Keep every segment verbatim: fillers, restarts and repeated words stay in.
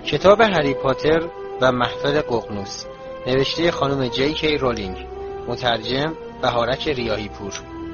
کتاب هری پاتر و محفل ققنوس، نوشته خانم جی کی رولینگ، مترجم بهارک ریاحی پور.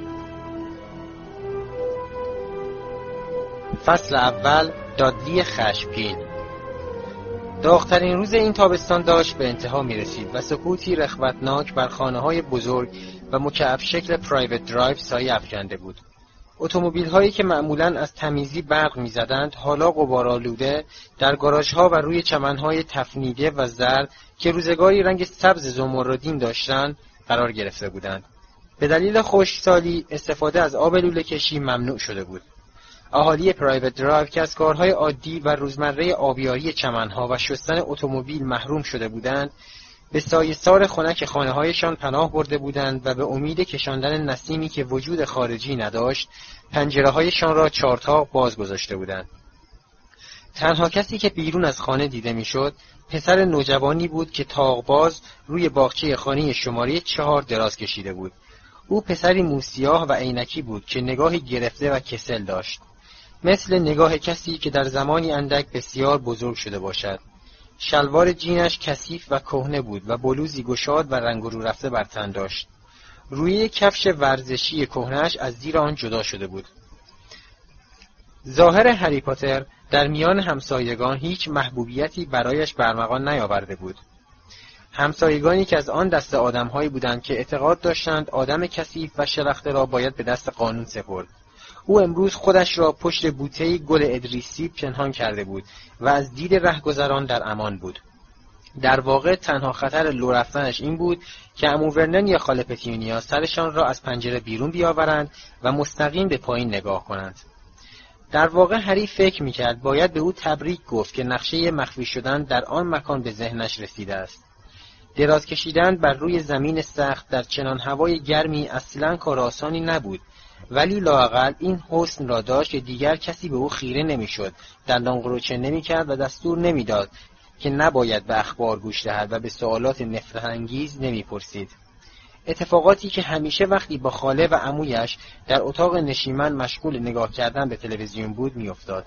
فصل اول، دادلی خشمگین. داغ‌ترین روز این تابستان داشت به انتها می رسید و سکوتی رخوتناک بر خانه‌های بزرگ و مکعب شکل پرایوت درایو سایه افکنده بود. اتومبیل‌هایی که معمولاً از تمیزی برق می‌زدند، حالا غبارآلوده در گاراژها و روی چمن‌های تفنیده و زرد که روزگاری رنگ سبز زمردین داشتند قرار گرفته بودند. به دلیل خشکسالی استفاده از آب لوله‌کشی ممنوع شده بود. اهالی پرایوت درایو که از کارهای عادی و روزمره آبیاری چمن‌ها و شستن اتومبیل محروم شده بودند، به سایه‌سار خنک خانه‌هایشان پناه برده بودند و به امید کشاندن نسیمی که وجود خارجی نداشت، پنجره‌هایشان را چارتاق باز گذاشته بودند. تنها کسی که بیرون از خانه دیده می‌شد، پسر نوجوانی بود که طاق‌باز روی باغچه خانه شماره چهار دراز کشیده بود. او پسری موسیاه و عینکی بود که نگاهی گرفته و کسل داشت، مثل نگاه کسی که در زمانی اندک بسیار بزرگ شده باشد. شلوار جینش کثیف و کهنه بود و بلوزی گشاد و رنگ رو رفته بر تن داشت. روی کفش ورزشی کهنه‌اش از زیر آن جدا شده بود. ظاهر هری پاتر در میان همسایگان هیچ محبوبیتی برایش برمغان نیاورده بود. همسایگانی که از آن دست آدم‌هایی بودند که اعتقاد داشتند آدم کثیف و شلخته را باید به دست قانون سپرد. او امروز خودش را پشت بوته‌ای گل ادریسی پنهان کرده بود و از دید رهگذران در امان بود. در واقع تنها خطر لو رفتنش این بود که عمو ورنن یا خاله پتیونیا سرشان را از پنجره بیرون بیاورند و مستقیم به پایین نگاه کنند. در واقع هری فکر می‌کرد باید به او تبریک گفت که نقشه مخفی شدن در آن مکان به ذهنش رسیده است. دراز کشیدن بر روی زمین سخت در چنان هوای گرمی اصلاً کار آسانی نبود، ولی لااقل این حسن را داشت که دیگر کسی به او خیره نمی‌شد، دندان قروچه نمی‌کرد و دستور نمی‌داد که نباید به اخبار گوش دهد و به سوالات نفرت‌انگیز نمی‌پرسید. اتفاقاتی که همیشه وقتی با خاله و عمویش در اتاق نشیمن مشغول نگاه کردن به تلویزیون بود می‌افتاد.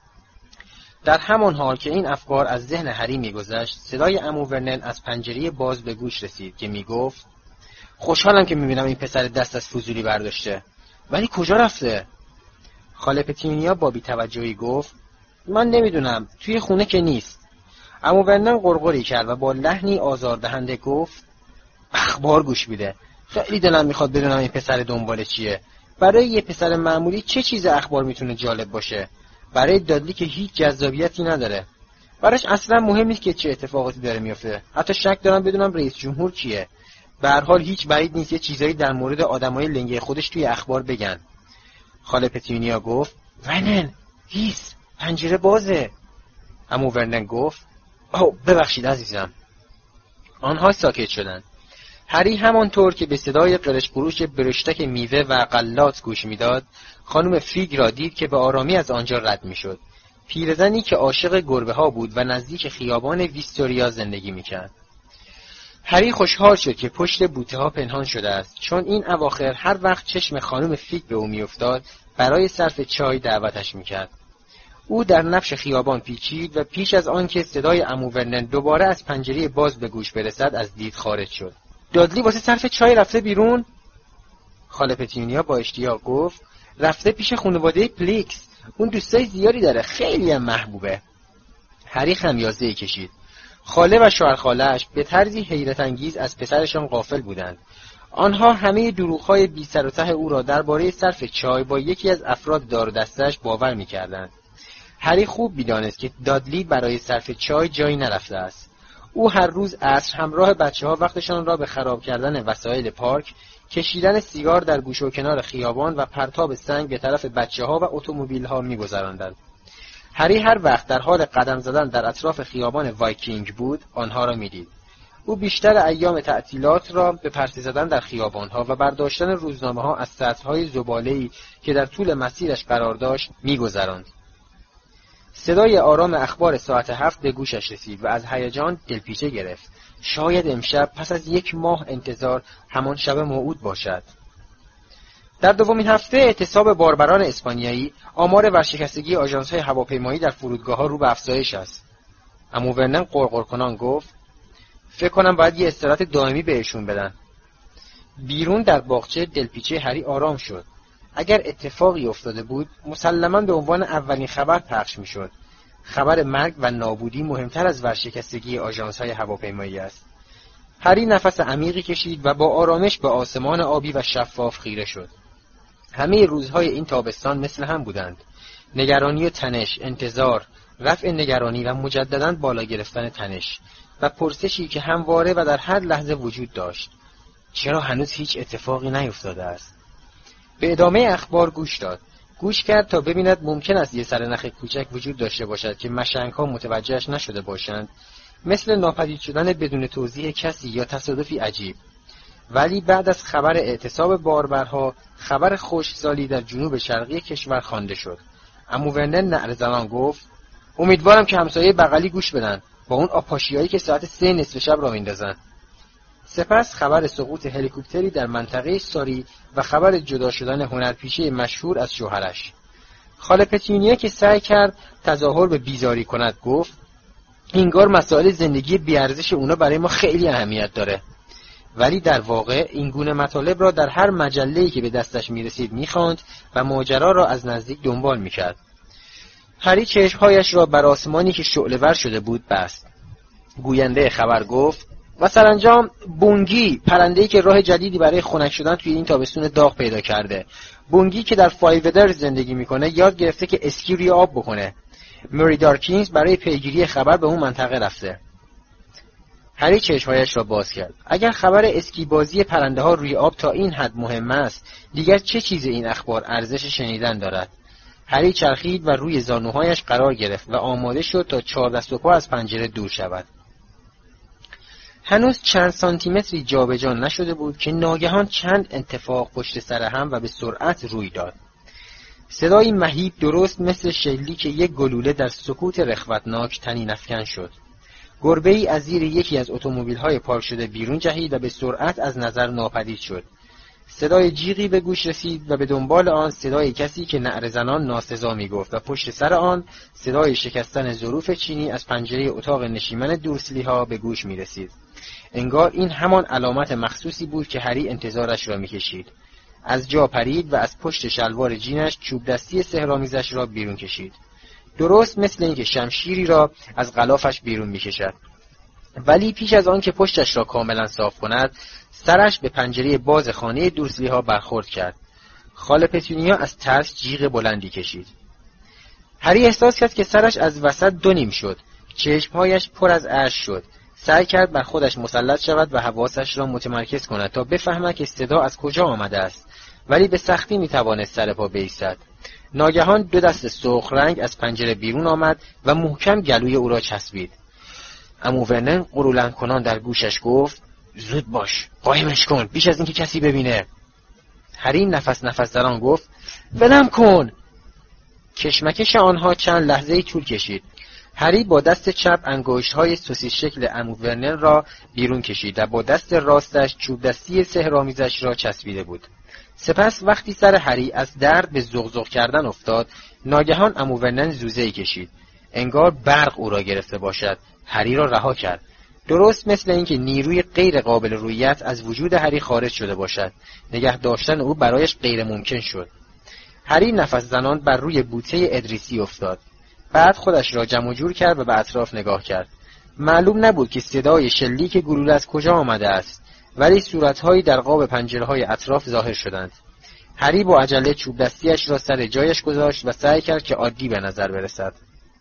در همان حال که این افکار از ذهن هری می‌گذشت، صدای عمو ورنن از پنجره باز به گوش رسید که می‌گفت: خوشحالم که می‌بینم این پسر دست از فضولی برداشته. ولی کجا رفته؟ خاله پتیونیا با بی‌توجهی گفت: من نمیدونم، توی خونه که نیست. عمو ورنن غرغری کرد و با لحنی آزاردهنده گفت: اخبار گوش میده. خیلی دلم میخواد بدونم این پسر دنبال چیه. برای یه پسر معمولی چه چیز اخبار میتونه جالب باشه؟ برای دادلی که هیچ جذابیتی نداره. براش اصلا مهم نیست که چه اتفاقاتی داره میفته. حتی شک دارم بدونم رئیس جمهور کیه. به هر حال هیچ بعید نیست یه چیزایی در مورد آدمای لنگه خودش توی اخبار بگن. خاله پتیونیا گفت: ورنن، هیس، پنجره بازه. عمو ورنن گفت: اوه ببخشید عزیزم. آنها ساکت شدند. هری همانطور که به صدای قرش قروش برشتک میوه و غلات گوش میداد، خانم فیگ را دید که به آرامی از آنجا رد میشد. پیرزنی که عاشق گربه ها بود و نزدیک خیابان ویستوریا زندگی میکرد. هری خوشحال شد که پشت بوته ها پنهان شده است، چون این اواخر هر وقت چشم خانم فیگ به او میافتاد برای صرف چای دعوتش میکرد. او در نفش خیابان پیچید و پیش از آن که صدای عمو ورنن دوباره از پنجره باز به گوش برسد از دید خارج شد. دادلی واسه صرف چای رفته بیرون؟ خاله پتیونیا با اشتیاق گفت: رفته پیش خانواده پلیکس. اون دوستای زیادی داره، خیلی هم محبوبه. هری خمیازه‌ای کشید. خاله و شوهر خاله‌اش به طرزی حیرت انگیز از پسرشان غافل بودند. آنها همه دروغ‌های بی سر و ته او را درباره صرف چای با یکی از افراد دار و دسته‌اش باور می‌کردند. هری خوب می‌دانست که دادلی برای صرف چای جایی نرفته است. او هر روز عصر همراه بچه‌ها وقتشان را به خراب کردن وسایل پارک، کشیدن سیگار در گوشه و کنار خیابان و پرتاب سنگ به طرف بچه‌ها و اتومبیل‌ها می‌گذراندند. هری هر وقت در حال قدم زدن در اطراف خیابان وایکینگ بود، آنها را می‌دید. او بیشتر ایام تعطیلات را به پرسه زدن در خیابان‌ها و برداشتن روزنامه‌ها از سطرهای زباله‌ای که در طول مسیرش قرار داشت می‌گذراند. صدای آرام اخبار ساعت هفت به گوشش رسید و از هیجان دلپیچه گرفت. شاید امشب پس از یک ماه انتظار همان شب موعود باشد. در دومین هفته اعتصاب باربران اسپانیایی، آمار ورشکستگی آژانس‌های هواپیمایی در فرودگاه‌ها رو به افزایش است. عمو ورنن قرقر کنان گفت فکر کنم باید یه استراحت دائمی بهشون بدن. بیرون در باغچه دلپیچه هری آرام شد. اگر اتفاقی افتاده بود مسلماً به عنوان اولین خبر پخش میشد. خبر مرگ و نابودی مهمتر از ورشکستگی آژانس‌های هواپیمایی است. هری نفس عمیقی کشید و با آرامش به آسمان آبی و شفاف خیره شد. همه روزهای این تابستان مثل هم بودند. نگرانی و تنش، انتظار، رفع نگرانی و مجدداً بالا گرفتن تنش و پرسشی که همواره و در هر لحظه وجود داشت. چرا هنوز هیچ اتفاقی نیفتاده است؟ به ادامه اخبار گوش داد. گوش کرد تا ببیند ممکن است یه سرنخ کوچک وجود داشته باشد که مشنگ‌ها متوجهش نشده باشند، مثل ناپدید شدن بدون توضیح کسی یا تصادفی عجیب. ولی بعد از خبر اعتصاب باربرها، خبر خشکسالی در جنوب شرقی کشور خوانده شد. عمو ورنن نعره‌زنان گفت امیدوارم که همسایه بغلی گوش بدن با اون آپاشیایی که ساعت سه نصف شب را میندازن. سپس خبر سقوط هلیکوپتری در منطقه ساری و خبر جدا شدن هنرپیشه مشهور از شوهرش. خاله پتونیا که سعی کرد تظاهر به بیزاری کند گفت انگار مسائل زندگی بیارزش اونا برای ما خیلی اهمیت داره. ولی در واقع این گونه مطالب را در هر مجله‌ای که به دستش میرسید میخواند و ماجرا را از نزدیک دنبال میکرد. هری چشمهایش را بر آسمانی که شعله‌ور شده بود بست. گوینده خبر گفت و سرانجام بونگی، پرنده‌ای که راه جدیدی برای خنک شدن توی این تابستون داغ پیدا کرده. بونگی که در فایودر زندگی میکنه یاد گرفته که اسکی روی آب بکنه. مری دارکینز برای پیگیری خبر به اون منطقه رفته. هری چشمهایش را باز کرد. اگر خبر اسکی بازی پرنده ها روی آب تا این حد مهم است، دیگر چه چیز این اخبار ارزش شنیدن دارد؟ هری چرخید و روی زانوهایش قرار گرفت و آماده شد تا چهار دست و پا از پنجره دور شود. هنوز چند سانتی متری جابجا نشده بود که ناگهان چند اتفاق پشت سر هم و به سرعت روی داد. صدای مهیب درست مثل شلیک یک گلوله در سکوت رخوتناک طنین افکن شد. گربه‌ای از زیر یکی از اتومبیل‌های پارک شده بیرون جهید و به سرعت از نظر ناپدید شد. صدای جیغی به گوش رسید و به دنبال آن صدای کسی که نعره‌زنان ناسزا می‌گفت و پشت سر آن صدای شکستن ظروف چینی از پنجره اتاق نشیمن دورسلی‌ها به گوش می‌رسید. انگار این همان علامت مخصوصی بود که هری انتظارش را می‌کشید. از جا پرید و از پشت شلوار جینش چوب دستی سحرآمیزش را بیرون کشید. درست مثل اینکه شمشیری را از غلافش بیرون می‌کشد. ولی پیش از آن که پشتش را کاملا صاف کند، سرش به پنجره باز خانه دورسلی‌ها برخورد کرد. خاله پتونیا از ترس جیغ بلندی کشید. هری احساس کرد که سرش از وسط دو نیم شد. چشمهایش پر از اشک شد. سعی کرد بر خودش مسلط شود و حواسش را متمرکز کند تا بفهمد که صدا از کجا آمده است، ولی به سختی میتوانست سر پا بایستد. ناگهان دو دست سرخ رنگ از پنجره بیرون آمد و محکم گلوی او را چسبید. عمو ورنن غرولند کنان در گوشش گفت زود باش، قایمش کن پیش از اینکه کسی ببینه. هری نفس نفس دران گفت ولم کن. کشمکش آنها چند لحظه‌ای طول کشید. هری با دست چپ انگشت‌های سوسیس شکل عمو ورنن را بیرون کشید و با دست راستش چوب دستی سحرآمیزش را چسبیده بود. سپس وقتی سر هری از درد به زغزغ کردن افتاد، ناگهان عمو ورنن زوزه‌ای کشید. انگار برق او را گرفته باشد. هری را رها کرد. درست مثل اینکه نیروی غیر قابل رویت از وجود هری خارج شده باشد. نگه داشتن او برایش غیر ممکن شد. هری نفس زنان بر روی بوته ادریسی افتاد. بعد خودش را جمع جور کرد و به اطراف نگاه کرد. معلوم نبود که صدای شلیک گلوله از کجا آمده است، ولی صورتهایی در قاب پنجره‌های اطراف ظاهر شدند. هری با عجله چوب دستیش را سر جایش گذاشت و سعی کرد که عادی به نظر برسد.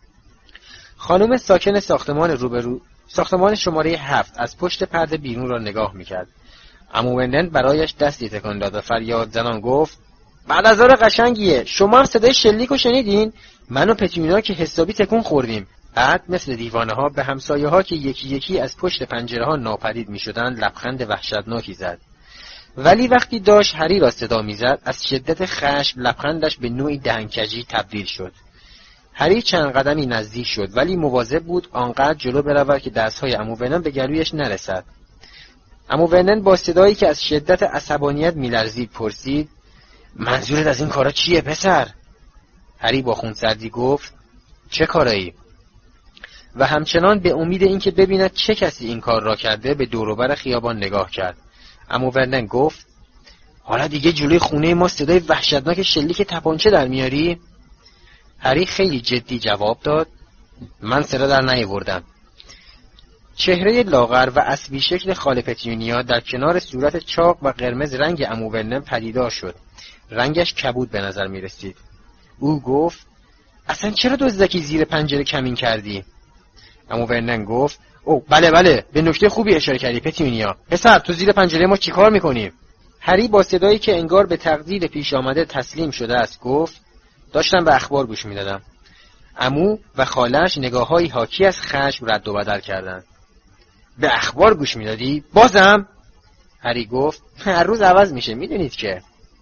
خانم ساکن ساختمان روبرو ساختمان شماره هفت از پشت پرده بیرون را نگاه میکرد. عمو ورنن برایش دستی تکان داد و فریاد زنان گفت بعد از ظهر قشنگیه، شما هم صدای شلیک رو شنیدین؟ من و پتونیا که حسابی تکون خوردیم. بعد مثل دیوانه ها به همسایه ها که یکی یکی از پشت پنجره ها ناپدید می شدن لبخند وحشتناکی زد. ولی وقتی داشت هری را صدا می زد، از شدت خشم لبخندش به نوعی دهنکجی تبدیل شد. هری چند قدمی نزدیک شد ولی مواظب بود آنقدر جلو برود که دستهای عمو ورنن به گلویش نرسد. عمو ورنن با صدایی که از شدت عصبانیت میلرزید پرسید منظورت از این کارا چیه پسر؟ هری با خونسردی گفت چه کارایی؟ و همچنان به امید اینکه ببیند چه کسی این کار را کرده به دور و بر خیابان نگاه کرد. عمو ورنن گفت: حالا دیگه جلوی خونه ما صدای وحشتناک شلیک تپانچه در میاری؟ هری خیلی جدی جواب داد: من صدا در نیاوردم. چهره لاغر و عصبی شکل خاله پتیونیا در کنار صورت چاق و قرمز رنگ عمو ورنن پدیدار شد. رنگش کبود به نظر می رسید. او گفت: اصلا چرا دزدکی زیر پنجره کمین کردی؟ عمو ورنن گفت: او بله بله، به نکته خوبی اشاره کردی پتیونیا. پسر، تو زیر پنجره ما چیکار میکنی؟ هری با صدایی که انگار به تقدیر پیش آمده تسلیم شده است گفت: داشتم به اخبار گوش میدادم. عمو و خاله‌اش نگاه‌هایی حاکی از خشم رد و بدل کردند. به اخبار گوش میدادی؟ بازم؟ هری گفت: هر روز عوض میشه، میدونید که.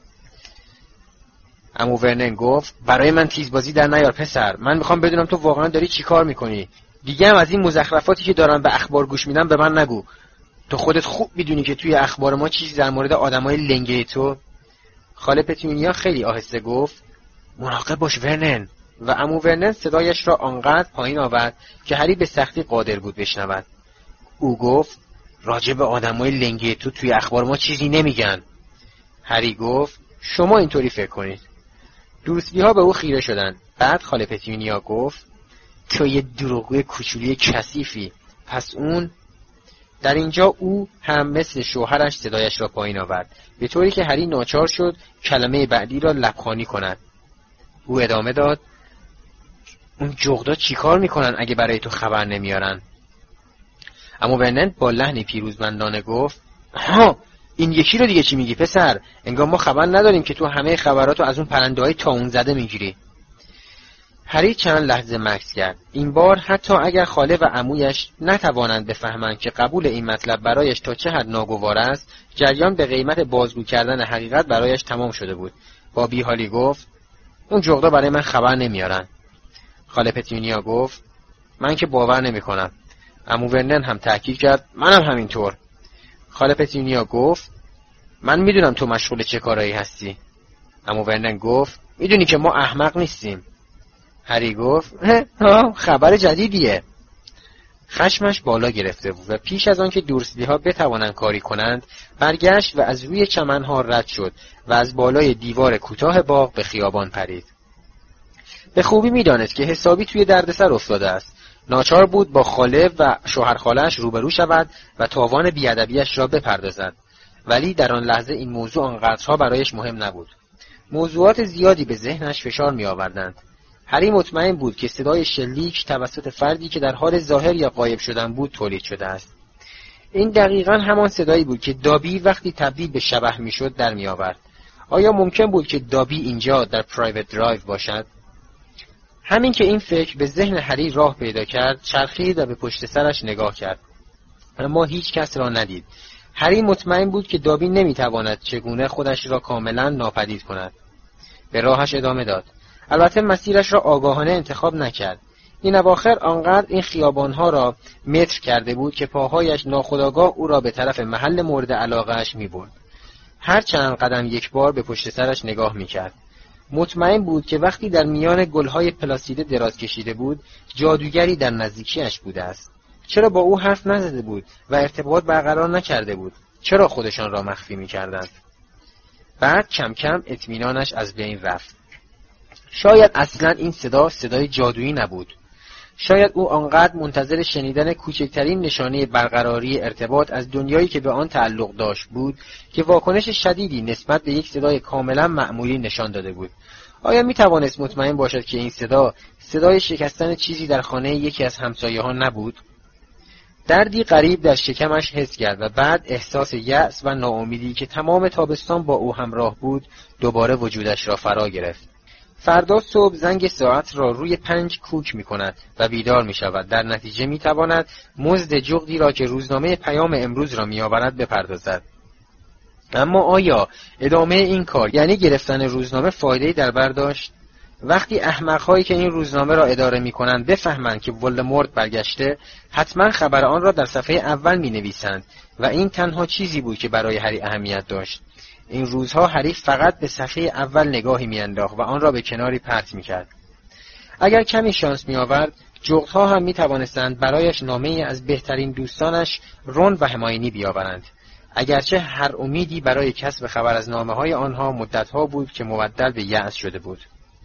عمو ورنن گفت: برای من تیزبازی در نیار پسر، من میخوام بدونم تو واقعا داری چی کار میکنی. دیگه هم از این مزخرفاتی که دارن به اخبار گوش میدن به من نگو. تو خودت خوب میدونی که توی اخبار ما چیزی در مورد آدمای لنگه تو. خاله پتیونیا خیلی آهسته گفت: مراقب باش ورنن. و عمو ورنن صدایش را آنقدر پایین آورد که هری به سختی قادر بود بشنود. او گفت: راجع به آدمای لنگه تو توی اخبار ما چیزی نمیگن. هری گفت: شما اینطوری فکر کنید. دوستی‌ها به او خیره شدند. بعد خاله پتیونیا گفت: تو یه دروغگوی کوچولی کثیفی. پس اون در اینجا او هم مثل شوهرش صدایش را پایین آورد، به طوری که هری ناچار شد کلمه بعدی را لبخانی کند. او ادامه داد: اون جغدا چیکار میکنن اگه برای تو خبر نمیارن؟ اما ورنن با لحنی پیروزمندانه گفت: ها، این یکی رو دیگه چی میگی پسر؟ انگار ما خبر نداریم که تو همه خبراتو از اون پرنده‌های طاعون زده میگیری. هری چند لحظه مکث کرد. این بار حتی اگر خاله و عمویش نتوانند بفهمند که قبول این مطلب برایش تا چه حد ناگوار است، جریان به قیمت بازگو کردن حقیقت برایش تمام شده بود. با بیحالی گفت: اون جغدا برای من خبر نمیارن. خاله پتیونیا گفت: من که باور نمیکنم. عمو ورنن هم تاکید کرد: منم همینطور. خاله پتیونیا گفت: من میدونم تو مشغول چه کارایی هستی. عمو ورنن گفت: میدونی که ما احمق نیستیم. هری گفت: ها، خبر جدیدیه. خشمش بالا گرفته بود و پیش از آن که دورسلی‌ها بتوانند کاری کنند، برگشت و از روی چمن‌ها رد شد و از بالای دیوار کوتاه باغ به خیابان پرید. به خوبی می‌دانست که حسابی توی دردسر افتاده است. ناچار بود با خاله و شوهر خاله‌اش روبرو شود و تاوان بی‌ادبی‌اش را بپردازد. ولی در آن لحظه این موضوع آنقدرها برایش مهم نبود. موضوعات زیادی به ذهنش فشار می‌آوردند. هری مطمئن بود که صدای شلیک توسط فردی که در حال ظاهر یا غایب شدن بود تولید شده است. این دقیقاً همان صدایی بود که دابی وقتی تبدیل به شبح میشد در می آورد. آیا ممکن بود که دابی اینجا در پرایوت درایو باشد؟ همین که این فکر به ذهن هری راه پیدا کرد، چرخید و به پشت سرش نگاه کرد. اما هیچ کس را ندید. هری مطمئن بود که دابی نمیتواند چگونه خودش را کاملا ناپدید کند. به راهش ادامه داد. البته مسیرش را آگاهانه انتخاب نکرد. این اواخر آنقدر این خیابانها را متر کرده بود که پاهایش ناخودآگاه او را به طرف محل مورد علاقه‌اش می‌برد. هر چند قدم یک بار به پشت سرش نگاه می‌کرد. مطمئن بود که وقتی در میان گل‌های پلاسیده دراز کشیده بود، جادوگری در نزدیکیش بوده است. چرا با او حرف نزده بود و ارتباط برقرار نکرده بود؟ چرا خودشان را مخفی می‌کردند؟ بعد کم کم اطمینانش از بین رفت. شاید اصلا این صدا صدای جادویی نبود. شاید او آنقدر منتظر شنیدن کوچکترین نشانه برقراری ارتباط از دنیایی که به آن تعلق داشت بود که واکنش شدیدی نسبت به یک صدای کاملا معمولی نشان داده بود. آیا می توانست مطمئن باشد که این صدا صدای شکستن چیزی در خانه یکی از همسایه‌ها نبود؟ دردی غریب در شکمش حس کرد و بعد احساس یأس و ناامیدی که تمام تابستان با او همراه بود دوباره وجودش را فرا گرفت. فردا صبح زنگ ساعت را روی پنج کوک می کند و بیدار می شود. در نتیجه می تواند مزد جغدی را که روزنامه پیام امروز را می آورد بپردازد. اما آیا ادامه این کار یعنی گرفتن روزنامه فایده‌ای در بر داشت؟ وقتی احمق‌هایی که این روزنامه را اداره می‌کنند بفهمند که ولدمورت برگشته، حتما خبر آن را در صفحه اول می‌نویسند و این تنها چیزی بود که برای هری اهمیت داشت. این روزها هری فقط به صفحه اول نگاهی می‌انداخت و آن را به کناری پرت می‌کرد. اگر کمی شانس می‌آورد جغدها هم می توانستند برایش نامه‌ای از بهترین دوستانش رون و هرمیونی بیاورند، اگرچه هر امیدی برای کسب خبر از نامه‌های آنها مدتها بود که مبدل به یأس شده بود.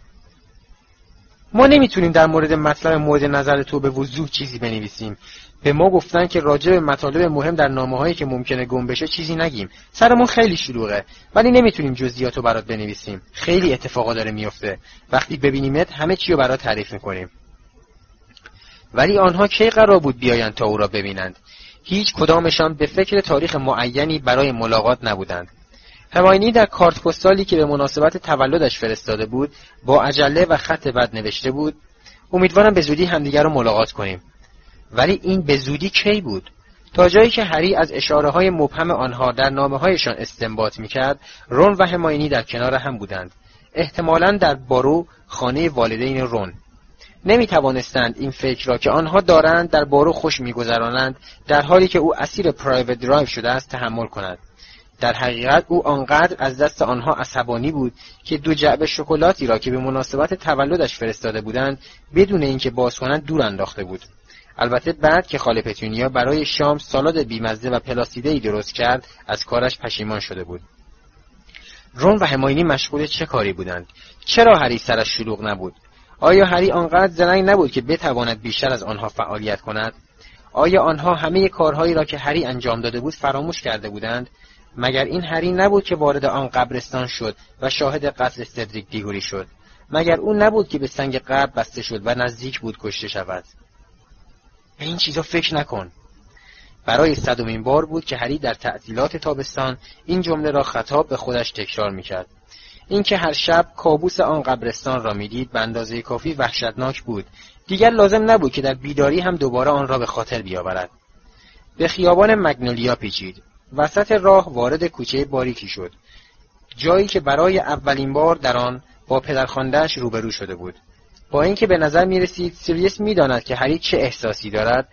ما نمیتونیم در مورد مطلب مورد نظر تو به وضوح چیزی بنویسیم. به ما گفتن که راجع به مطالب مهم در نامه‌هایی که ممکنه گم بشه چیزی نگیم. سرمون خیلی شلوغه، ولی نمیتونیم جزئیاتو برات بنویسیم. خیلی اتفاقا داره میفته. وقتی ببینیمت همه چی رو برات تعریف میکنیم. ولی آنها کی قرار بود بیایند تا او را ببینند؟ هیچ کدامشان به فکر تاریخ معینی برای ملاقات نبودند. هرمیونی در کارت پستالی که به مناسبت تولدش فرستاده بود با عجله و خط بد نوشته بود: امیدوارم به زودی همدیگر رو ملاقات کنیم. ولی این به زودی کی بود؟ تا جایی که هری از اشاره‌های مبهم آنها در نامه‌هایشان استنباط می‌کرد، رون و هرمیونی در کنار هم بودند، احتمالاً در بارو، خانه والدین رون. نمی‌توانستند این فکر را که آنها دارند در بارو خوش می‌گذرانند در حالی که او اسیر پرایوت درایو شده است تحمل کند. در حقیقت او آنقدر از دست آنها عصبانی بود که دو جعبه شکلاتی را که به مناسبت تولدش فرستاده بودند بدون اینکه باز کنند دور انداخته بود. البته بعد که خاله پتونیا برای شام سالاد بیمزه و پلاسیده‌ای درست کرد از کارش پشیمان شده بود. رون و هرمیونی مشغول چه کاری بودند؟ چرا هری سرش شلوغ نبود؟ آیا هری آنقدر زرنگ نبود که بتواند بیشتر از آنها فعالیت کند؟ آیا آنها همه کارهایی را که هری انجام داده بود فراموش کرده بودند؟ مگر این هری نبود که وارد آن قبرستان شد و شاهد قتل سدریک دیگوری شد؟ مگر او نبود که به سنگ قبر بسته شد و نزدیک بود کشته شود؟ به این چیزا فکر نکن. برای صدمین بار بود که هری در تعطیلات تابستان این جمله را خطاب به خودش تکرار میکرد. اینکه هر شب کابوس آن قبرستان را میدید به اندازه کافی وحشتناک بود. دیگر لازم نبود که در بیداری هم دوباره آن را به خاطر بیاورد. به خیابان مگنولیا پیچید. وسط راه وارد کوچه باریکی شد، جایی که برای اولین بار در آن با پدرخوانده‌اش روبرو شده بود. با اینکه به نظر می رسید سیریوس می داند که هری چه احساسی دارد،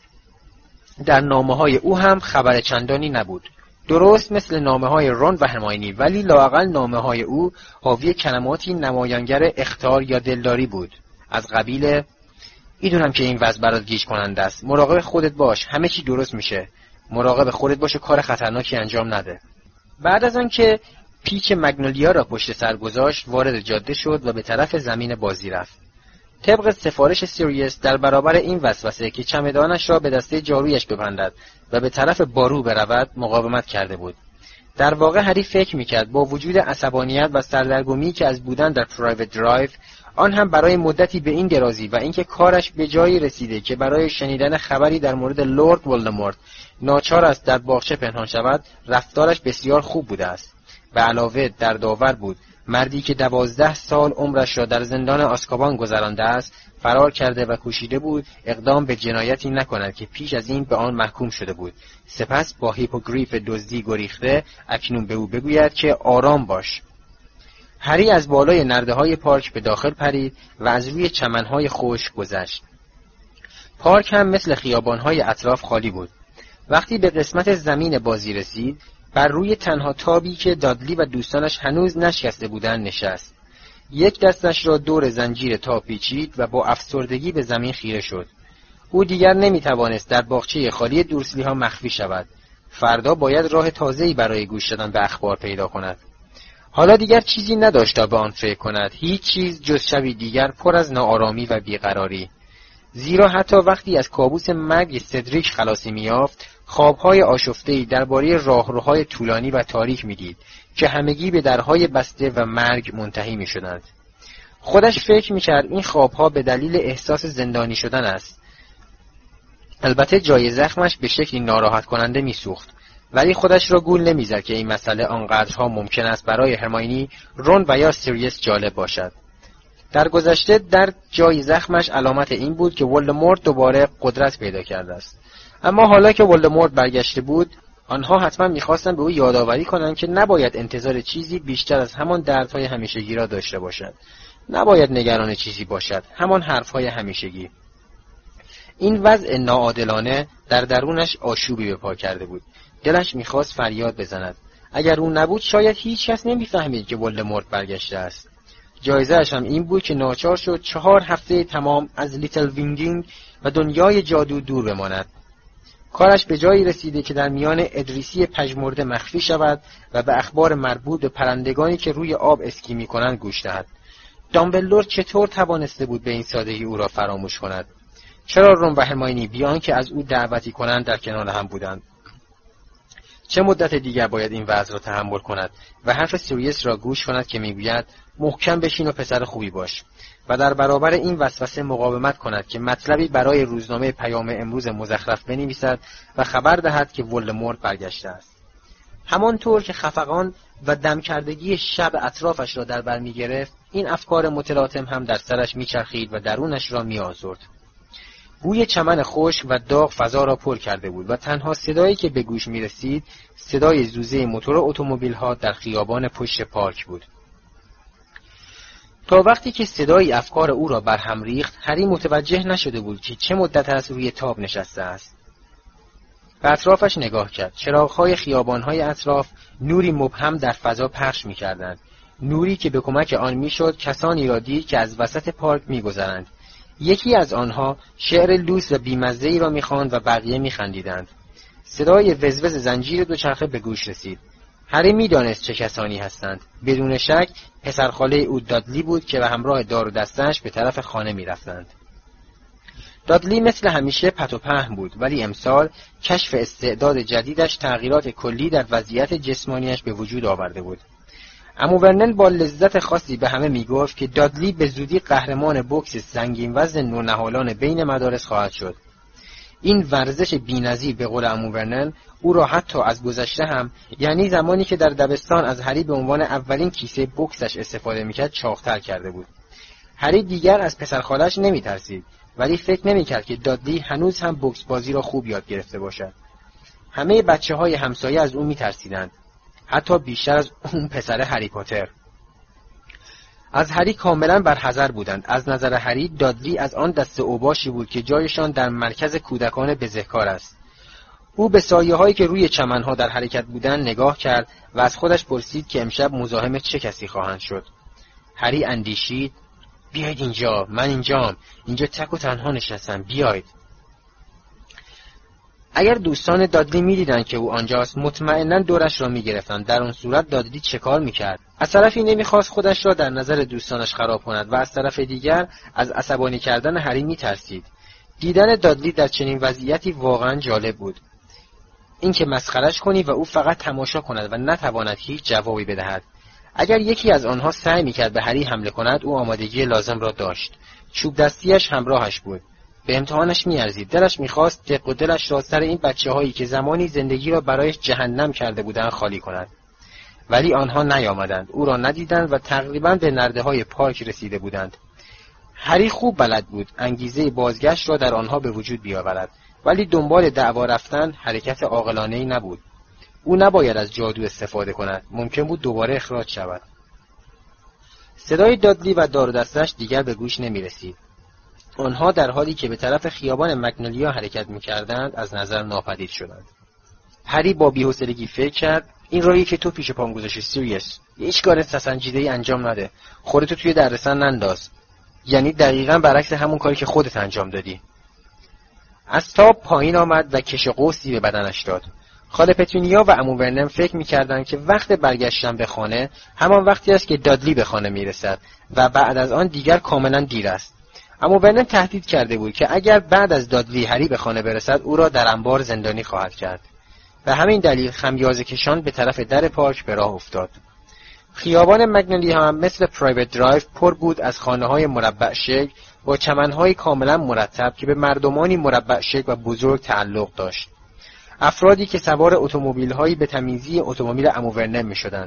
در نامه‌های او هم خبر چندانی نبود. درست مثل نامه‌های رون و هرمیونی، ولی لااقل نامه‌های او حاوی کلماتی نمایانگر اخطار یا دلداری بود، از قبیل: میدونم که این وضع برات گیج کننده است، مراقب خودت باش، همه چی درست میشه، مراقب خودت باش و کار خطرناکی انجام نده. بعد از آنکه پیچ مگنولیا را پشت سر گذاشت، وارد جاده شد و به طرف زمین بازی رفت. طبق سفارش سیریوس در برابر این وسوسه که چمدانش را به دسته جارویش ببندد و به طرف بارو برود مقاومت کرده بود. در واقع هری فکر میکرد با وجود عصبانیت و سردرگمی که از بودن در پرایوت درایو، آن هم برای مدتی به این درازی و اینکه کارش به جایی رسیده که برای شنیدن خبری در مورد لورد ولدمورت ناچار است در باغچه پنهان شود، رفتارش بسیار خوب بوده است. به علاوه دردآور بود مردی که دوازده سال عمرش را در زندان آزکابان گذرانده است، فرار کرده و کوشیده بود اقدام به جنایتی نکند که پیش از این به آن محکوم شده بود. سپس با هیپوگریف دزدی گریخته اکنون به او بگوید که آرام باش. هری از بالای نرده‌های پارک به داخل پرید و از روی چمن‌های خشک گذشت. پارک هم مثل خیابان‌های اطراف خالی بود. وقتی به قسمت زمین بازی رسید، بر روی تنها تابی که دادلی و دوستانش هنوز نشکسته بودند نشست. یک دستش را دور زنجیر تاب پیچید و با افسردگی به زمین خیره شد. او دیگر نمی‌توانست در باغچه خالی دورسلی‌ها مخفی شود. فردا باید راه تازه‌ای برای گوش دادن به اخبار پیدا کند. حالا دیگر چیزی نداشت تا به آن فکر کند، هیچ چیز جز شبی دیگر پر از ناآرامی و بیقراری. زیرا حتی وقتی از کابوس مرگ سدریک خلاصی می‌یافت، خواب‌های آشفته‌ای درباره راهروهای طولانی و تاریک می‌دید که همگی به درهای بسته و مرگ منتهی می‌شدند. خودش فکر می‌کرد این خواب‌ها به دلیل احساس زندانی شدن است. البته جای زخمش به شکلی ناراحت کننده می‌سوخت، ولی خودش را گول نمی‌زد که این مسئله آنقدرها ممکن است برای هرمیونی، رون و یا سیریوس جالب باشد. در گذشته در جای زخمش علامت این بود که ولدمورت دوباره قدرت پیدا کرده است. اما حالا که ولدمورت برگشته بود، آنها حتما می‌خواستند به او یادآوری کنند که نباید انتظار چیزی بیشتر از همان دردهای همیشگی را داشته باشد. نباید نگران چیزی باشد، همان حرفهای همیشگی. این وضع ناعادلانه در درونش آشوبی به پا کرده بود. دلش می‌خواست فریاد بزند. اگر او نبود شاید هیچ کس نمی‌فهمید که ولدمورت برگشته است. جایزه‌اش هم این بود که ناچار شد چهار هفته تمام از لیتل وینگینگ و دنیای جادو دور بماند. کارش به جایی رسیده که در میان ادریسی پژمرده مخفی شود و به اخبار مربوط به پرندگانی که روی آب اسکی می‌کنند گوش دهد. دامبلدور چطور توانسته بود به این سادگی او را فراموش کند؟ چرا رون و هرماینی بیان که از او دعوتی کنند در کنار هم بودند؟ چه مدت دیگر باید این وضع را تحمل کند و حرف سیریس را گوش کند که میگوید محکم بشین و پسر خوبی باش و در برابر این وسوسه مقاومت کند که مطلبی برای روزنامه پیام امروز مزخرف بنویسد و خبر دهد که ولدمورت برگشته است. همانطور که خفقان و دم کردگی شب اطرافش را در بر می‌گرفت، این افکار متلاطم هم در سرش می‌چرخید و درونش را می‌آزرد. بوی چمن خشک و داغ فضا را پر کرده بود و تنها صدایی که به گوش می‌رسید صدای زوزه موتور اتومبیل‌ها در خیابان پشت پارک بود. تا وقتی که صدای افکار او را برهم ریخت، هری متوجه نشده بود که چه مدت است روی تاب نشسته است. به اطرافش نگاه کرد. چراغ‌های خیابان‌های اطراف نوری مبهم در فضا پخش می‌کردند. نوری که به کمک آن می‌شد کسانی را دید که از وسط پارک می‌گذرند. یکی از آنها شعر لوس و بیمزه‌ای را می‌خواند و بقیه می‌خندیدند. صدای وزوز زنجیر دوچرخه به گوش رسید. هری می‌دانست چه کسانی هستند. بدون شک پسرخاله او دادلی بود که به همراه دار و دسته‌اش به طرف خانه می‌رفتند. دادلی مثل همیشه پت و پهن بود، ولی امسال کشف استعداد جدیدش تغییرات کلی در وضعیت جسمانیش به وجود آورده بود. عمو ورنن با لذت خاصی به همه میگفت که دادلی به زودی قهرمان بوکس سنگین وزن نونهالان بین مدارس خواهد شد. این ورزش بی‌نظیر به قول عمو ورنن او را حتی از گذشته هم، یعنی زمانی که در دبستان از هری به عنوان اولین کیسه بوکسش استفاده میکرد، چاق‌تر کرده بود. هری دیگر از پسرخاله‌اش نمیترسید، ولی فکر نمی‌کرد که دادلی هنوز هم بوکس بازی را خوب یاد گرفته باشد. همه بچه‌های همسایه از او میترسیدند، حتی بیشتر از اون پسر هری پاتر. از هری کاملا برحذر بودند. از نظر هری دادلی از آن دست اوباشی بود که جایشان در مرکز کودکان بزهکار است. او به سایه‌هایی که روی چمن‌ها در حرکت بودند نگاه کرد و از خودش پرسید که امشب مزاحم چه کسی خواهند شد. هری اندیشید: بیاید اینجا، من اینجام، اینجا تک و تنها نشستم، بیاید. اگر دوستان دادلی می‌دیدند که او آنجاست، مطمئناً دورش را می‌گرفتند. در آن صورت دادلی چه کار می‌کرد؟ از طرفی نمی‌خواست خودش را در نظر دوستانش خراب کند و از طرف دیگر از عصبانی کردن هری می‌ترسید. دیدن دادلی در چنین وضعیتی واقعاً جالب بود. اینکه مسخره‌اش کنی و او فقط تماشا کند و نتواند هیچ جوابی بدهد. اگر یکی از آنها سعی می‌کرد به هری حمله کند، او آمادگی لازم را داشت. چوب دستیش همراهش بود. به امتحانش می‌ارزید. دلش می‌خواست دق و دلش را سر این بچه‌هایی که زمانی زندگی را برایش جهنم کرده بودند خالی کند. ولی آنها نیامدند. او را ندیدند و تقریباً به نرده‌های پارک رسیده بودند. هری خوب بلد بود انگیزه بازگشت را در آنها به وجود بیاورد، ولی دنبال دعوا رفتن حرکت عاقلانه‌ای نبود. او نباید از جادو استفاده کند. ممکن بود دوباره اخراج شود. صدای دادلی و دار و دستش دیگر به گوش نمی‌رسید. آنها در حالی که به طرف خیابان مگنولیا حرکت می‌کردند از نظر ناپدید شدند. هری با بی‌حوصلگی فکر کرد: این راهی که تو پیش پام گذاشتی سیریس، هیچ کار سنجیده‌ای انجام نده. خودتو توی دردسر ننداز. یعنی دقیقاً برعکس همون کاری که خودت انجام دادی. از تاب پایین آمد و کش قوسی به بدنش داد. خاله پتونیا و عمو ورنن فکر می‌کردند که وقت برگشتن به خانه همان وقتی است که دادلی به خانه می‌رسد و بعد از آن دیگر کاملاً دیر است. عمو ورنن تهدید کرده بود که اگر بعد از دادلی هری به خانه برسد او را در انبار زندانی خواهد کرد. به همین دلیل خمیازه کشان به طرف در پارک به راه افتاد. خیابان مگنولی هم مثل پرایوت درایو پر بود از خانه‌های مربع شکل با چمن‌های کاملا مرتب که به مردمانی مربع شکل و بزرگ تعلق داشت. افرادی که سوار اتومبیل‌هایی به تمیزی اتومبیل عمو ورنن می‌شدند.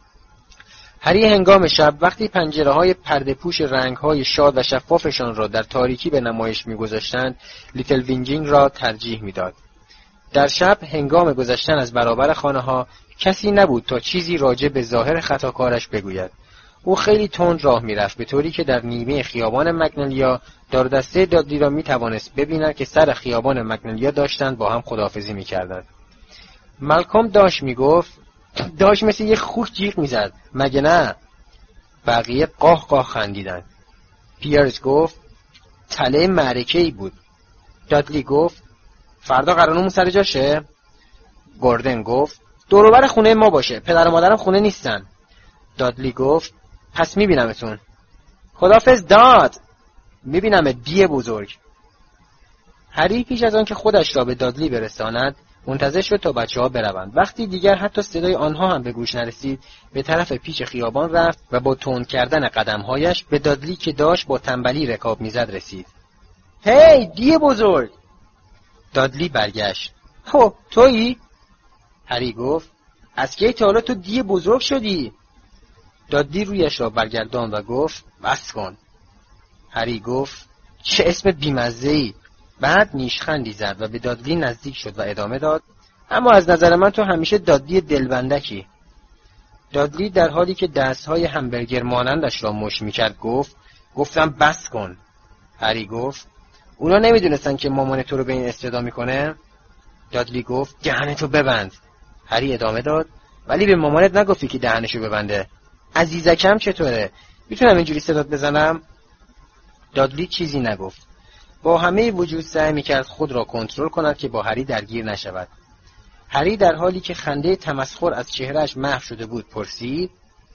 هری هنگام شب وقتی پنجره‌های پرده‌پوش رنگ‌های شاد و شفافشان را در تاریکی به نمایش می‌گذاشتند، لیتل وینگینگ را ترجیح می‌داد. در شب هنگام گذشتن از برابر خانه‌ها کسی نبود تا چیزی راجع به ظاهر خطاکارش بگوید. او خیلی تند راه می‌رفت، به طوری که در نیمه خیابان مگنولیا دار دسته دادلی را می‌توانست ببیند که سر خیابان مگنولیا داشتند با هم خداحافظی می‌کردند. مالکوم داشت می‌گفت، داشت مثل یه خوک جیغ می‌زد. مگه نه؟ بقیه قاه قاه خندیدند. پیرس گفت تله معرکه‌ای بود. دادلی گفت فردا قرارمون سر جاشه؟ گوردن گفت دور و بر خونه ما باشه، پدر و مادرم خونه نیستن. دادلی گفت پس میبینمتون. خداحافظ داد. میبینم دی بزرگ. هری پیش از آن که خودش را به دادلی برساند منتظر شد تا بچه‌ها بروند. وقتی دیگر حتی صدای آنها هم به گوش نرسید به طرف پیچ خیابان رفت و با تند کردن قدم‌هایش به دادلی که داشت با تنبلی رکاب میزد رسید. هی دی بزرگ! دادلی برگشت. خب تویی؟ هری گفت از کی تا حالا تو دی بزرگ شدی؟ دادلی رویش را برگرداند و گفت بس کن. هری گفت چه اسم بیمزه‌ای. بعد نیشخندی زد و به دادلی نزدیک شد و ادامه داد اما از نظر من تو همیشه دادلی دلبندکی. دادلی در حالی که دستهای همبرگر مانندش را مشت می‌کرد گفت گفتم بس کن. هری گفت اونا نمیدونستن که مامان تو رو به این استدا میکنه؟ دادلی گفت دهنتو ببند. هری ادامه داد ولی به مامانت نگفتی که دهنشو ببنده. عزیزکم چطوره؟ میتونم اینجوری صدات بزنم؟ دادلی چیزی نگفت. با همه وجود سعی میکرد خود را کنترل کند که با هری درگیر نشود. هری در حالی که خنده تمسخر از چهرهش محو شده بود پرسید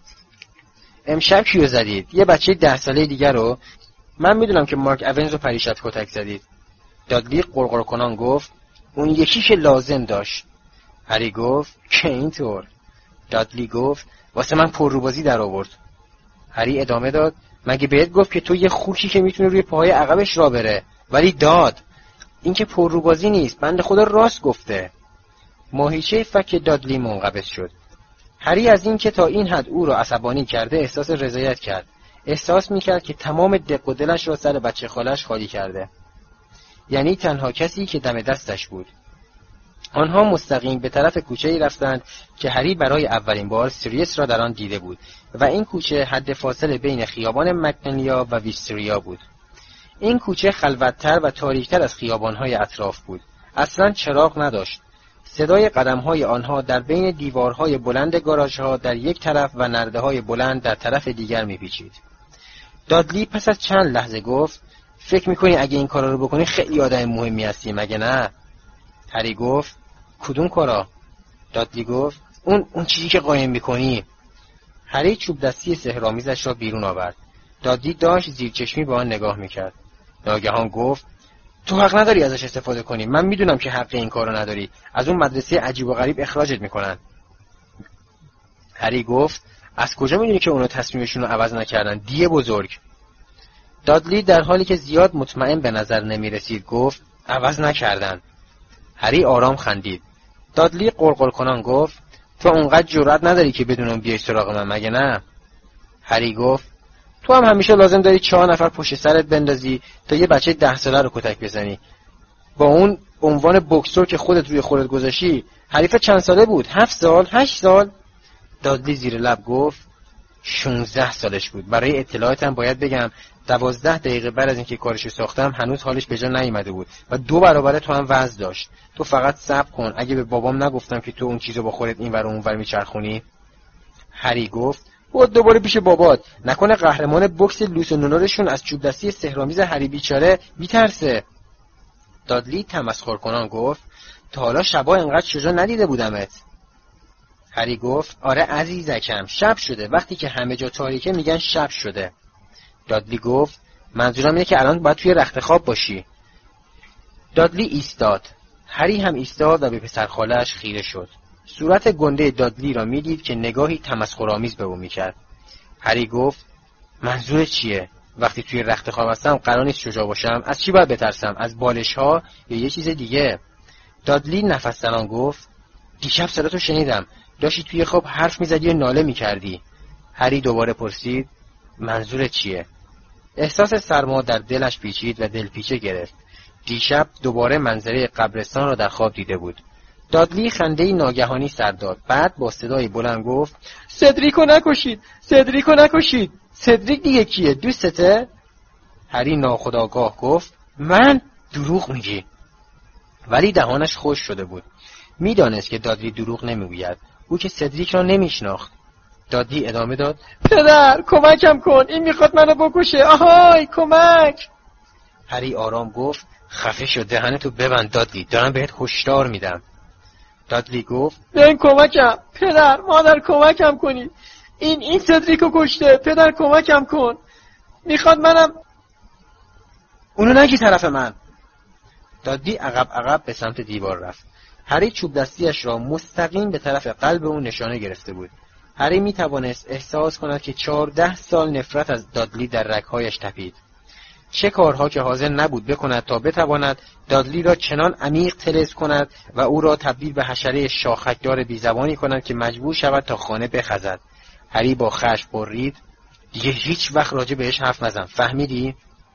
امشب کیو زدید؟ یه بچه ده ساله دیگر رو؟ من میدونم که مارک اونز رو پریشب کتک زدید. دادلی قرقر کنان گفت اون یکی که لازم داشت. هری گفت که اینطور؟ دادلی گفت واسه من پرروبازی در آورد. هری ادامه داد مگه بهت گفت که تو یه خوکی که میتونه روی پاهای عقبش را بره؟ ولی داد این که پرروبازی نیست، بنده خدا راست گفته. ماهیچه فک دادلی منقبض شد. هری از این که تا این حد او را عصبانی کرده احساس رضایت کرد. احساس میکرد که تمام دق و دلش را سر بچه خالش خالی کرده، یعنی تنها کسی که دم دستش بود. آنها مستقیم به طرف کوچه‌ای رفتند که هری برای اولین بار سیریس را در آن دیده بود و این کوچه حد فاصله بین خیابان مگنولیا و ویستریا بود. این کوچه خلوت‌تر و تاریک‌تر از خیابان‌های اطراف بود. اصلاً چراغ نداشت. صدای قدم‌های آنها در بین دیوارهای بلند گاراژها در یک طرف و نرده‌های بلند در طرف دیگر می‌پیچید. دادلی پس از چند لحظه گفت فکر می‌کنی اگه این کارا رو بکنی خیلی آدم مهمی هستی مگه نه؟ هری گفت کدوم کارا؟ دادلی گفت اون اون چیزی که قایم می‌کنی. هری چوب دستی سحرآمیزش را بیرون آورد. دادلی داشت زیر چشمی به آن نگاه می‌کرد. ناگهان گفت تو حق نداری ازش استفاده کنی. من میدونم که حق این کارو نداری. از اون مدرسه عجیب و غریب اخراجت میکنن. هری گفت از کجا میدونی که اونو تصمیمشون رو عوض نکردن؟ دی بزرگ. دادلی در حالی که زیاد مطمئن به نظر نمیرسید گفت عوض نکردن. هری آرام خندید. دادلی قرقر کنان گفت تو اونقدر جرأت نداری که بدون بیای سراغ من مگه نه؟ هری گفت تو هم همیشه لازم داری چهار نفر پشت سرت بندازی تا یه بچه ده ساله رو کتک بزنی. با اون عنوان بوکسور که خودت روی خودت گذاشتی حریف چند ساله بود؟ هفت سال؟ هشت سال؟ دادلی زیر لب گفت شونزده سالش بود. برای اطلاعاتم باید بگم دوازده دقیقه بعد از اینکه کارشو ساختم هنوز حالش به جا نیامده بود و دو برابر تو هم وزن داشت. تو فقط صبر کن. اگه به بابام نگفتم که تو اون چیزو با خودت اینور و اونور میچرخونی. هری گفت بود دوباره پیش بابات. نکنه قهرمان بوکس لوس و نونورشون از چوب دستی سحرآمیز هری بیچاره میترسه. دادلی تمسخر کنان گفت تا حالا شبا انقدر شجاع ندیده بودمت. هری گفت آره عزیزکم شب شده. وقتی که همه جا تاریکه میگن شب شده. دادلی گفت منظورم اینه که الان باید توی رخت خواب باشی. دادلی ایستاد. هری هم ایستاد و به پسرخاله‌اش خیره شد. صورت گنده دادلی را میدید که نگاهی تمسخرآمیز به او میکرد. هری گفت منظور چیه؟ وقتی توی رخت خواب هستم قرار نیست شجاع باشم. از چی باید بترسم؟ از بالش ها یا یه چیز دیگه؟ دادلی نفس زنان گفت دیشب صداتو شنیدم. داشتی توی خواب حرف میزدی و ناله میکردی. هری دوباره پرسید منظور چیه؟ احساس سرما در دلش پیچید و دلپیچه گرفت. دیشب دوباره منظره قبرستان را در خواب دیده بود. دادلی خنده‌ای ناگهانی سر داد. بعد با صدای بلند گفت سدریکو نکشید. سدریکو نکشید. سدریک دیگه کیه؟ دوستته؟ هری ناخودآگاه گفت من؟ دروغ میگی. ولی دهانش خشک شده بود. میدانست که دادلی دروغ نمیگوید. او که سدریک را نمیشناخت. دادلی ادامه داد: پدر کمکم کن، این میخواد منو بکشه، آهای کمک. هری آرام گفت: خفه شو، دهنتو ببند دادلی، دارم بهت هشدار میدم. دادلی گفت: بیاین کمکم، پدر مادر کمکم کنی، این این سدریکو کشته، پدر کمکم کن، میخواد منم. اونو نگی طرف من. دادلی عقب عقب به سمت دیوار رفت. هری چوب دستیش را مستقیم به طرف قلب اون نشانه گرفته بود. هری می توانست احساس کند که چهارده سال نفرت از دادلی در رگ‌هایش تپید. چه کارها که حاضر نبود بکند تا بتواند دادلی را چنان عمیق طلسم کند و او را تبدیل به حشره شاخکدار بیزبانی کند که مجبور شود تا خانه بخزد. هری با خشم برید: دیگه هیچ وقت راجع بهش حرف نزن، فهمیدی؟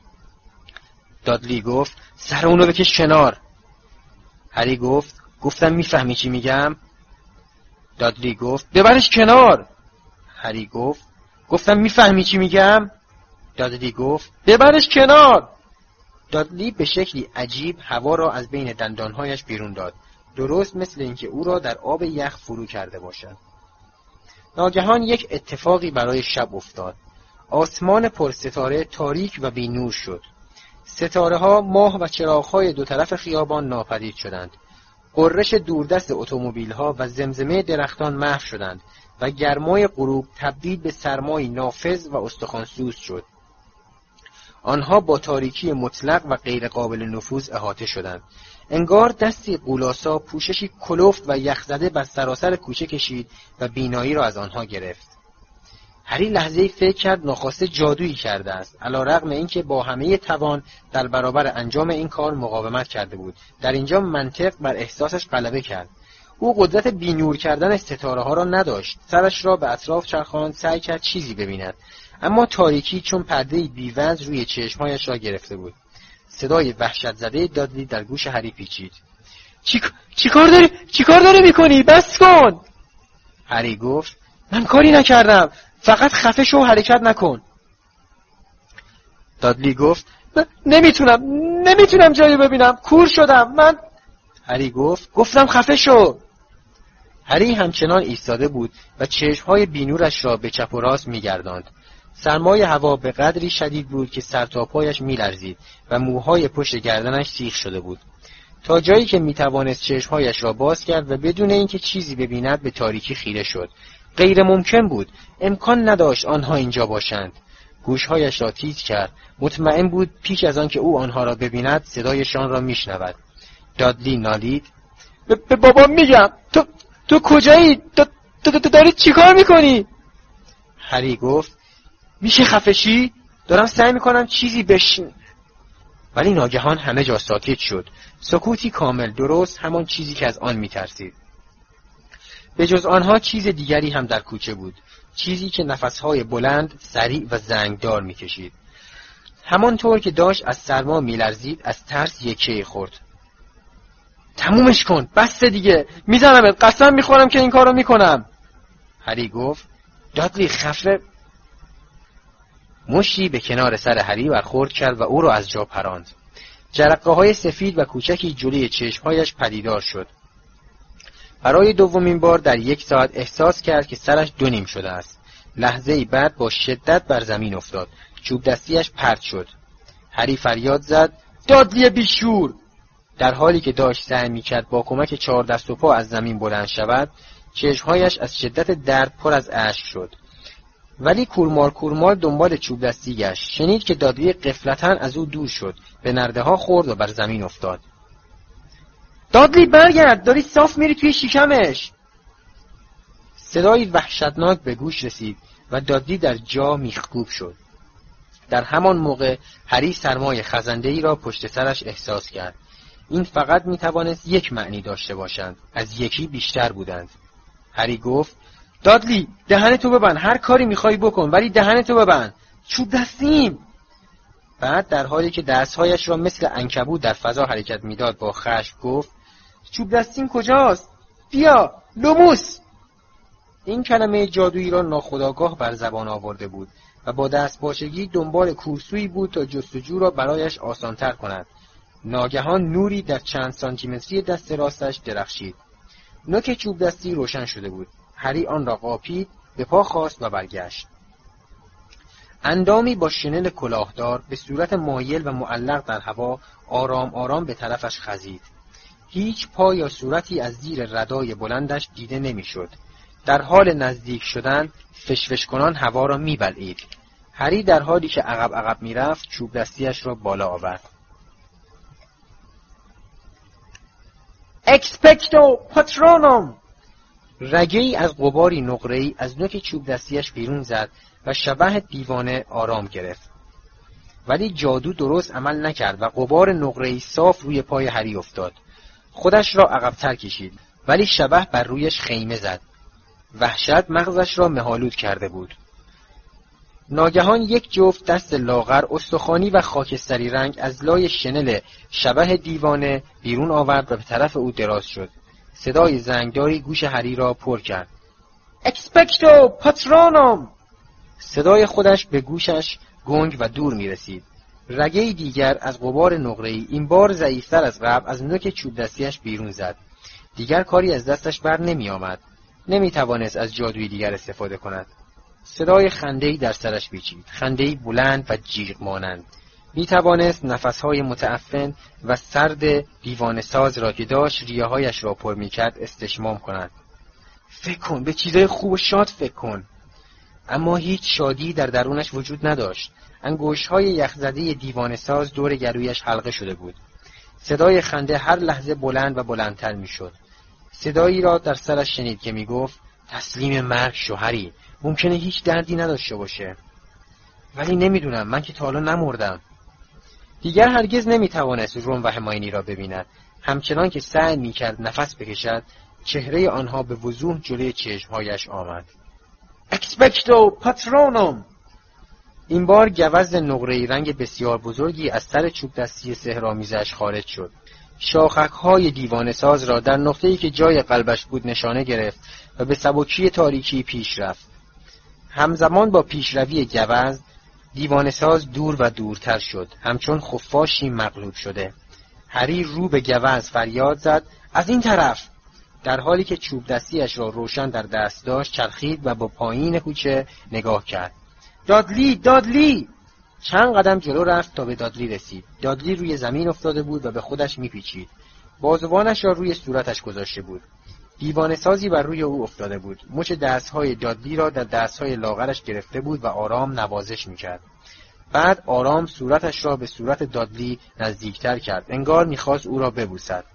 دادلی گفت: سر اونو بکش کنار. هری گفت: گفتم میفهمی چی میگم؟ دادلی گفت: ببرش کنار. هری گفت: گفتم میفهمی چی میگم؟ دادلی گفت: ببرش کنار. دادلی به شکلی عجیب هوا را از بین دندانهایش بیرون داد، درست مثل اینکه او را در آب یخ فرو کرده باشد. ناگهان یک اتفاقی برای شب افتاد. آسمان پرستاره تاریک و بی نور شد. ستاره ها، ماه و چراغ‌های دو طرف خیابان ناپدید شدند. غرش دوردست اتومبیل‌ها و زمزمه درختان محو شدند و گرمای غروب تبدیل به سرمای نافذ و استخوان‌سوز شد. آنها با تاریکی مطلق و غیر قابل نفوذ احاطه شدند. انگار دستی غولاسا پوششی کلفت و یخزده بر سراسر کوچه کشید و بینایی را از آنها گرفت. هری لحظه‌ای فکر کرد ناخواسته جادویی کرده است، علی‌رغم اینکه با همه توان در برابر انجام این کار مقاومت کرده بود. در اینجا منطق بر احساسش غلبه کرد. او قدرت بینور کردن ستاره‌ها را نداشت. سرش را به اطراف چرخاند، سعی کرد چیزی ببیند، اما تاریکی چون پرده‌ای بی‌وزن روی چشم‌هایش را گرفته بود. صدای وحشت زده دادلی در گوش هری پیچید: چی چیکار داری چیکار داری می‌کنی؟ بس کن. هری گفت: من کاری نکردم، فقط خفه شو و حرکت نکن. دادلی گفت: نمیتونم نمیتونم جایی ببینم، کور شدم من. هری گفت: گفتم خفه شو. هری همچنان ایستاده بود و چشم‌های بینورش را به چپ و راست می‌گرداند. سرمای هوا به قدری شدید بود که سر تا پایش می‌لرزید و موهای پشت گردنش سیخ شده بود. تا جایی که می‌توانست چشم‌هایش را باز کرد و بدون اینکه چیزی ببیند به تاریکی خیره شد. غیر ممکن بود، امکان نداشت آنها اینجا باشند. گوشهایش را تیز کرد، مطمئن بود پیش از آن که او آنها را ببیند صدایشان را میشنود. دادلی نالید: به بابا میگم، تو تو کجایی؟ تو تو داری چیکار میکنی؟ هری گفت: میشه خفشی؟ دارم سعی میکنم چیزی بشن. ولی ناگهان همه جا ساکت شد. سکوتی کامل، درست همان چیزی که از آن میترسید. به جز آنها چیز دیگری هم در کوچه بود، چیزی که نفسهای بلند، سریع و زنگدار میکشید. همانطور که داشت از سرما میلرزید، از ترس یکی خورد. تمومش کن، بس دیگه، میزنمت، قسم میخورم که این کارو میکنم. هری گفت: دادلی خفه. مشتی به کنار سر هری برخورد کرد و او را از جا پراند. جرقه های سفید و کوچکی جلوی چشمهایش پدیدار شد. برای دومین بار در یک ساعت احساس کرد که سرش دو نیم شده است. لحظه‌ای بعد با شدت بر زمین افتاد. چوب دستیش پرت شد. هری فریاد زد: دادلی بیشور! در حالی که داشت سعی می‌کرد با کمک چهار دست و پا از زمین بلند شود، چشمهایش از شدت درد پر از اشک شد. ولی کورمال کورمال دنبال چوب دستی گشت. شنید که دادلی غفلتاً از او دور شد، به نرده‌ها خورد و بر زمین افتاد. دادلی برگرد، داری صاف میری توی شکمش. صدایی وحشتناک به گوش رسید و دادلی در جا میخکوب شد. در همان موقع هری سرمای خزنده‌ای را پشت سرش احساس کرد. این فقط میتوانست یک معنی داشته باشند، از یکی بیشتر بودند. هری گفت: دادلی دهنتو ببند، هر کاری میخوای بکن ولی دهنتو ببند، چوب دستیم. بعد در حالی که دستهایش را مثل عنکبوت در فضا حرکت میداد با خشم گفت: چوب دستیم کجاست؟ بیا، لوموس! این کلمه جادویی را ناخودآگاه بر زبان آورده بود و با دست پاچگی دنبال کورسویی بود تا جستجو را برایش آسانتر کند. ناگهان نوری در چند سانتیمتری دست راستش درخشید. نوک چوب دستی روشن شده بود. هری آن را قاپید به پا خاست و برگشت. اندامی با شنل کلاهدار به صورت مایل و معلق در هوا آرام آرام به طرفش خزید. هیچ پا یا صورتی از زیر ردای بلندش دیده نمیشد. در حال نزدیک شدن فشفش کنان هوا را میبلعید. هری در حالی که عقب عقب میرفت چوب دستیش را بالا آورد. اکسپکتو پاترونوم! رگه‌ای از غباری نقره‌ای از نوک چوب دستیش بیرون زد و شبح دیوانه آرام گرفت. ولی جادو درست عمل نکرد و غبار نقره‌ای صاف روی پای هری افتاد. خودش را عقب‌تر کشید، ولی شبح بر رویش خیمه زد. وحشت مغزش را مه‌آلود کرده بود. ناگهان یک جفت دست لاغر استخوانی و خاکستری رنگ از لای شنل شبح دیوانه بیرون آورد و به طرف او دراز شد. صدای زنگداری گوش هری را پر کرد. اکسپکتو پاترونوم! صدای خودش به گوشش گنگ و دور می رسید. رگه‌ای دیگر از غبار نقره‌ای این بار ضعیف‌تر از قبل از نوک چوب دستیش بیرون زد. دیگر کاری از دستش بر نمی آمد. نمی توانست از جادوی دیگر استفاده کند. صدای خنده‌ای در سرش پیچید. خنده‌ای بلند و جیغ مانند. می توانست نفس‌های متعفن و سرد دیوانه ساز را که داشت ریه‌هایش را پر می کرد استشمام کند. فکر کن، به چیزای خوب و شاد فکر کن. اما هیچ شادی در درونش وجود نداشت. انگشت‌های یخزده دیوانه ساز دور گلویش حلقه شده بود. صدای خنده هر لحظه بلند و بلندتر می شد. صدایی را در سرش شنید که می گفت تسلیم مرگ شو هری، ممکنه هیچ دردی نداشته باشه. ولی نمیدونم، من که تا حالا نمردم. دیگر هرگز نمی توانست رون و هرمیونی را ببیند. همچنان که سعی می کرد نفس بکشد، چهره آنها به وضوح جلوی چشمهایش آمد. اکسپکتو پاترونوم! این بار گوزن نقره‌ای رنگ بسیار بزرگی از سر چوب دستی سحرآمیزش خارج شد. شاخک‌های دیوانه ساز را در نقطه‌ای که جای قلبش بود نشانه گرفت و به سبکی تاریکی پیش رفت. همزمان با پیشروی گوزن، دیوانه ساز دور و دورتر شد، همچون خفاشی مغلوب شده. هری رو به گوزن فریاد زد از این طرف! در حالی که چوب دستیش را روشن در دست داشت چرخید و با پایین کوچه نگاه کرد. دادلی! دادلی! چند قدم جلو رفت تا به دادلی رسید. دادلی روی زمین افتاده بود و به خودش میپیچید. بازوانش را روی صورتش گذاشته بود. دیوانه سازی بر روی او افتاده بود. مچ دستهای دادلی را در دستهای لاغرش گرفته بود و آرام نوازش میکرد. بعد آرام صورتش را به صورت دادلی نزدیکتر کرد. انگار میخواست او را ببوسد.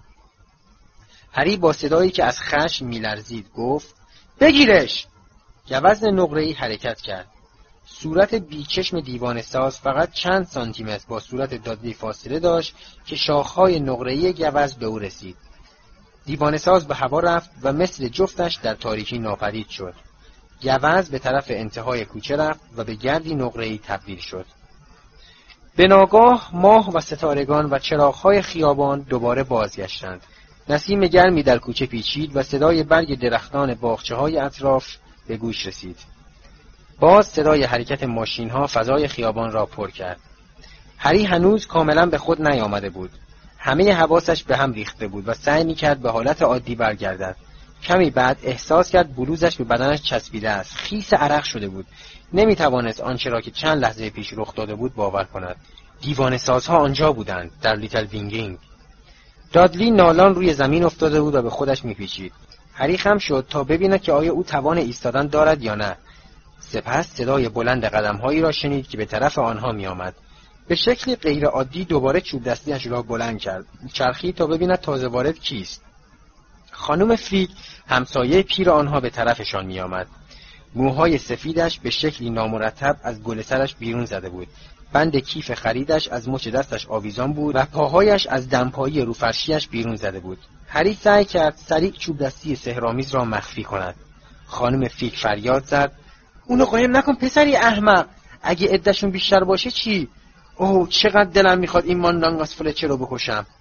هری با صدایی که از خشم میلرزید گفت بگیرش! گوزن نقره‌ای حرکت کرد. صورت بیچشم دیوانه ساز فقط چند سانتی متر با صورت دادلی فاصله داشت که شاخهای نقره‌ای گوزن به او رسید. دیوانه ساز به هوا رفت و مثل جفتش در تاریکی ناپدید شد. گوزن به طرف انتهای کوچه رفت و به گردی نقره‌ای تبدیل شد. به ناگاه ماه و ستارگان و چراغ‌های خیابان دوباره بازگشتند. نسیم گرمی در کوچه پیچید و صدای برگ درختان باغچه‌های اطراف به گوش رسید. باز صدای حرکت ماشین‌ها فضای خیابان را پر کرد. هری هنوز کاملا به خود نیامده بود. همه حواسش به هم ریخته بود و سعی می‌کرد به حالت عادی برگردد. کمی بعد احساس کرد بلوزش به بدنش چسبیده است. خیس عرق شده بود. نمی‌توانست آنچه را که چند لحظه پیش رخ داده بود باور کند. دیوانه‌سازها آنجا بودند، در لیتل وینگینگ. دادلی نالان روی زمین افتاده بود و به خودش می‌پیچید. هری خم شد تا ببیند که آیا او توان ایستادن دارد یا نه. سپس صدای بلند قدم‌هایی را شنید که به طرف آنها می‌آمد. به شکلی غیر عادی دوباره چوب دستیش را بلند کرد. چرخید تا ببیند تازه وارد کیست. خانم فیک همسایه پیر آنها به طرفشان می‌آمد. موهای سفیدش به شکلی نامرتب از گل سرش بیرون زده بود. بند کیف خریدش از مچ دستش آویزان بود و پاهایش از دمپایی رو فرشیش بیرون زده بود. هری سعی کرد سریع چوب دستی سحرآمیز را مخفی کند. خانم فیک فریاد زد اونو قایم نکن پسری احمق. اگه عده‌شون بیشتر باشه چی؟ اوه چقدر دلم میخواد این ماندانگاس فلچر رو بکشم.